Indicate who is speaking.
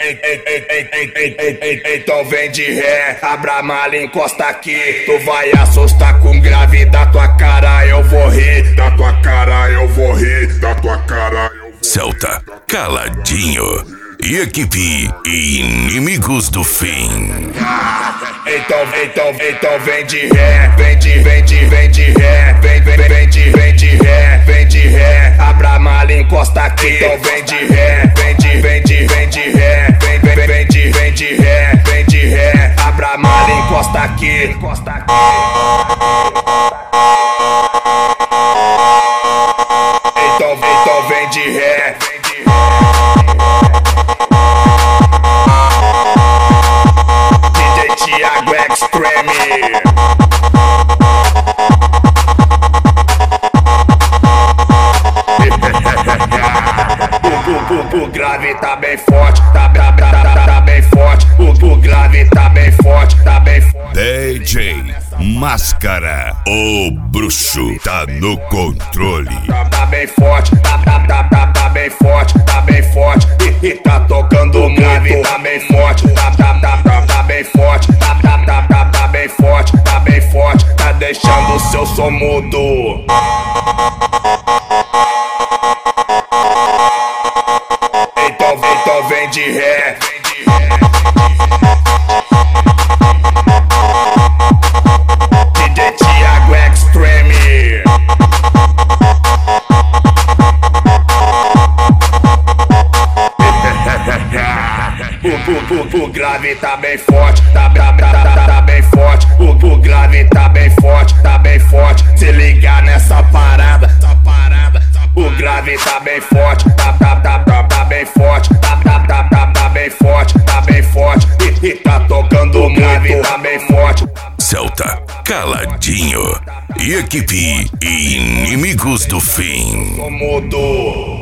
Speaker 1: Então vem de ré, abra a mala e encosta aqui. Tu vai assustar com grave, da tua cara eu vou rir. Da tua cara eu vou rir, da tua cara eu vou rir.
Speaker 2: Celta, caladinho. E equipe Inimigos do Fim.
Speaker 1: Então vem de ré, vem de ré, vem de ré, vem de ré, abra a mala e encosta aqui. Então vem de ré, vem de ré, vem de ré, abra a mala e encosta aqui. Então vem de ré. O grave tá bem forte, tá bem forte. O grave tá bem forte, tá bem forte.
Speaker 2: DJ Máscara, o bruxo, tá no controle.
Speaker 1: Tá bem forte, tá bem forte, tá bem forte. E tá tocando o grave, tá bem forte, tá bem forte, tá bem forte, tá bem forte. Tá deixando o seu som mudo. Então vem de ré. DJ Thiago Extreme. O grave tá bem forte, tá bem forte. O grave tá bem forte, tá bem forte. Se ligar nessa parada. O grave tá bem forte, tá bem forte, tá bem forte, tá bem forte. E tá tocando o grave, tá bem forte.
Speaker 2: Celta, caladinho. E equipe Inimigos do Fim.
Speaker 1: Mudou.